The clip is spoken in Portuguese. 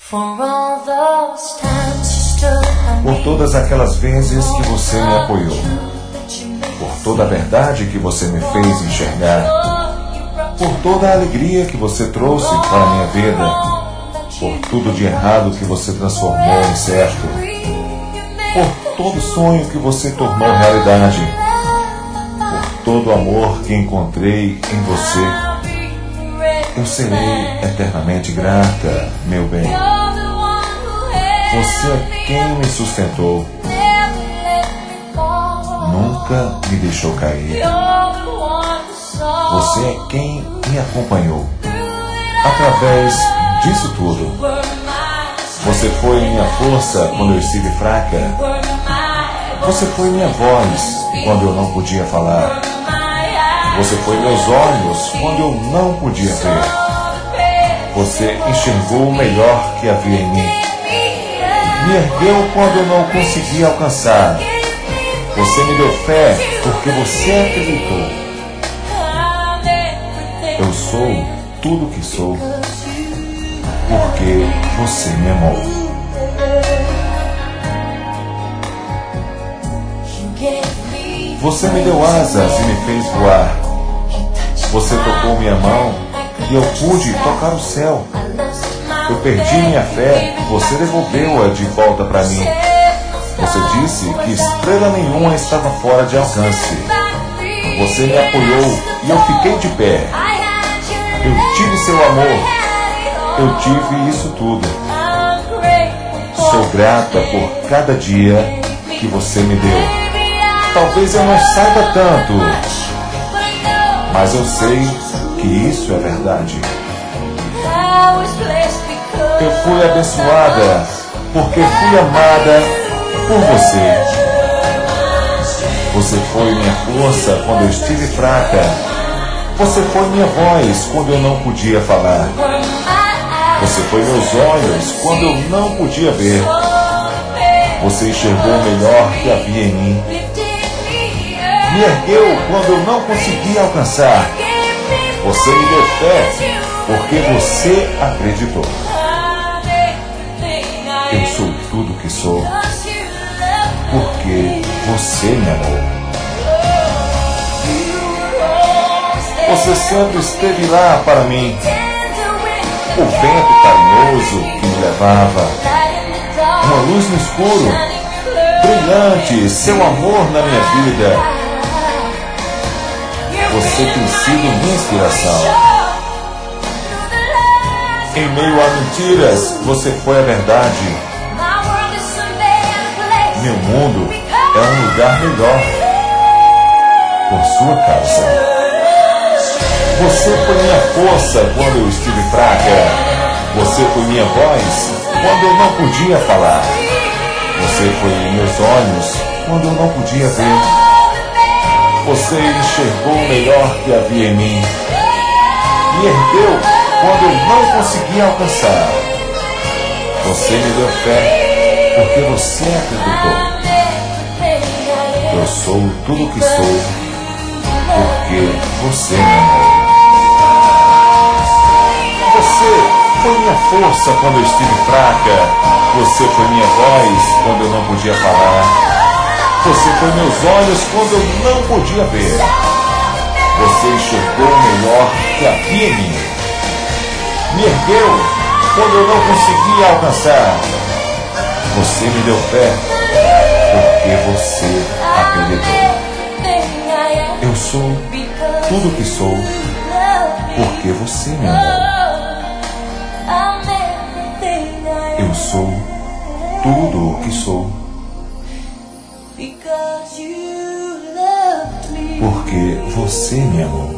Por todas aquelas vezes que você me apoiou, por toda a verdade que você me fez enxergar, por toda a alegria que você trouxe para a minha vida, por tudo de errado que você transformou em certo, por todo sonho que você tornou realidade, por todo amor que encontrei em você, eu serei eternamente grata, meu bem. Você é quem me sustentou, nunca me deixou cair. Você é quem me acompanhou através disso tudo. Você foi minha força quando eu estive fraca. Você foi minha voz quando eu não podia falar. Você foi meus olhos quando eu não podia ver. Você enxergou o melhor que havia em mim. Me ergueu quando eu não conseguia alcançar. Você me deu fé porque você acreditou. Eu sou tudo que sou porque você me amou. Você me deu asas e me fez voar. Você tocou minha mão e eu pude tocar o céu. Eu perdi minha fé, você devolveu-a de volta para mim. Você disse que estrela nenhuma estava fora de alcance. Você me apoiou e eu fiquei de pé. Eu tive seu amor. Eu tive isso tudo. Sou grata por cada dia que você me deu. Talvez eu não saiba tanto, mas eu sei que isso é verdade. Eu fui abençoada porque fui amada por você. Você foi minha força quando eu estive fraca. Você foi minha voz quando eu não podia falar. Você foi meus olhos quando eu não podia ver. Você enxergou o melhor que havia em mim. Me ergueu quando eu não conseguia alcançar. Você me deu fé porque você acreditou. Eu sou tudo que sou porque você me amou. Você sempre esteve lá para mim. O vento carinhoso que me levava, uma luz no escuro, brilhante, seu amor na minha vida. Você tem sido minha inspiração. Em meio a mentiras, você foi a verdade. Meu mundo é um lugar melhor por sua causa. Você foi minha força quando eu estive fraca. Você foi minha voz quando eu não podia falar. Você foi meus olhos quando eu não podia ver. Você enxergou o melhor que havia em mim. Me ergueu quando eu não conseguia alcançar. Você me deu fé porque você acreditou. Eu sou tudo que sou porque você me amou. Você foi minha força quando eu estive fraca. Você foi minha voz quando eu não podia falar. Você foi meus olhos quando eu não podia ver. Você enxergou o melhor que havia em mim. Me ergueu quando eu não conseguia alcançar. Você me deu fé porque você acreditou. Eu sou tudo que sou porque você me amou. Eu sou tudo o que sou porque você me amou.